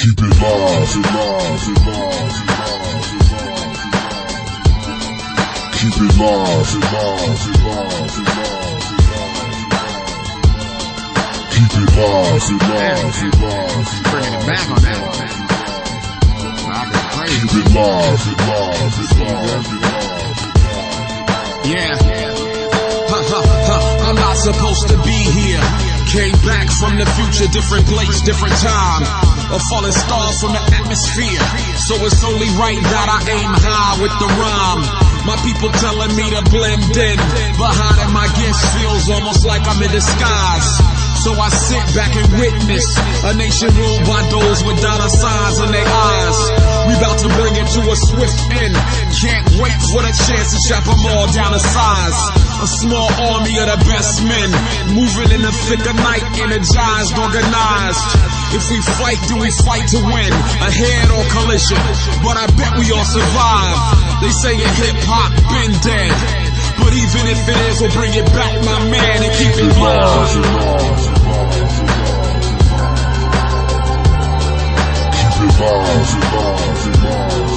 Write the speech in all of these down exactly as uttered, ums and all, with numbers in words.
Keep it live, it live, it live, keep it live, it live, it live, keep it live, it live, it live, bringing it back on that. keep it live, it live, it live, yeah. Ha, ha, ha. I'm not supposed to be here. Came back from the future, different place, different time. A falling star from the atmosphere. So it's only right that I aim high with the rhyme. My people telling me to blend in, but hiding my gifts feels almost like I'm in disguise. So I sit back and witness a nation ruled by those with dollar signs in their eyes. We about to bring it to a swift end. Can't wait for the chance to chop them all down to size. A small army of the best men, moving in the thick of night, energized, organized. If we fight, do we fight to win? A head or collision? But I bet we all survive. They say in hip-hop, been dead. But even if it is, we'll bring it back, my man, and keep it live. Keep it live, it live, it live,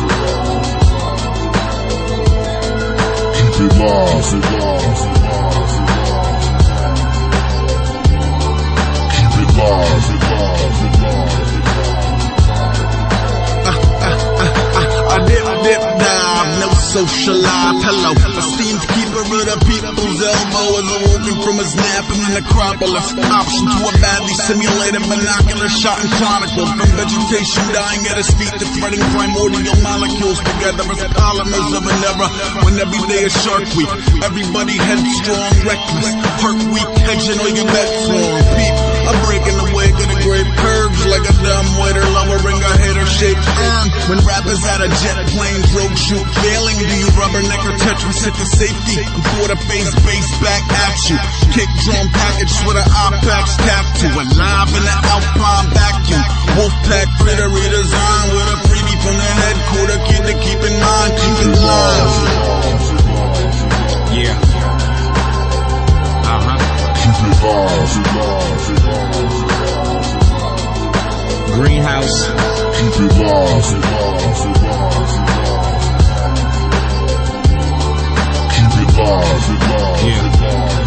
keep it live, it live, keep it live, it live, it live. I dip, dip, dive, no social life, hello. Esteemed keeper of the people's elbow is awoken from his nap in the necropolis. Option to a badly simulated binocular shot and chronicle. From vegetation dying at his feet to threading primordial molecules together as polymers of an era when every day is Shark Week. Everybody headstrong, reckless, heart weak, hedging all your bets wrong. Peep, I'm breaking the wake of the grape curves like a dumb waiter lowering a hater-shaped urn. When rappers out of jet planes, rogue shoot, failing, do you rubberneck or Tetris hit the safety? And quarter face base back at you. Kick drum package with an Opex tattoo. Alive in the Alpine vacuum. Wolfpack critter redesign with a freebie from the headquarter. Kid to keep in mind, keep it live. Yeah. Uh-huh. Keep it live, it live, it live. Greenhouse. Keep it live, it live, it live. Keep it live, it live, yeah. it live.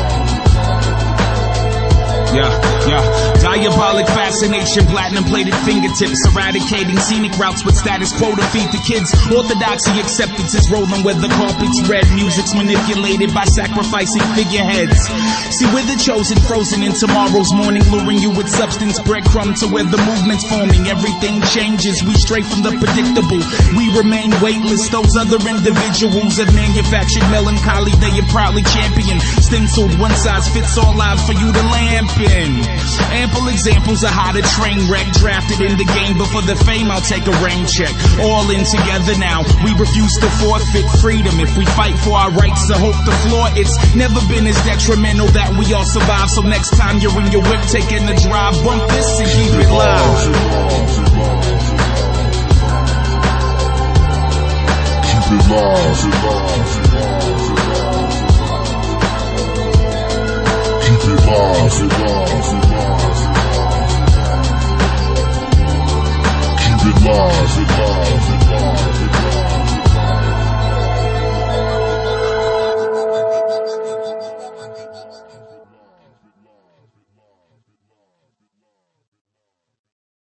Yeah, yeah. Diabolic fascination, platinum plated fingertips, eradicating scenic routes with status quo to feed the kids. Orthodoxy acceptance is rolling where the carpet's red. Music's manipulated by sacrificing figureheads. See, we're the chosen, frozen in tomorrow's morning, luring you with substance, breadcrumb to where the movement's forming. Everything changes, we stray from the predictable. We remain weightless, those other individuals have manufactured melancholy they have proudly championed. Stenciled, one size fits all lives for you to lamp in. Ample examples of how the train wreck drafted in the game, but for the fame I'll take a rain check. All in together now, we refuse to forfeit freedom. If we fight for our rights to hope the floor, it's never been as detrimental that we all survive. So next time you're in your whip taking a drive, bump this and keep it live. Keep it live, it live, it live. Keep it live, it live, it live. Keep it live,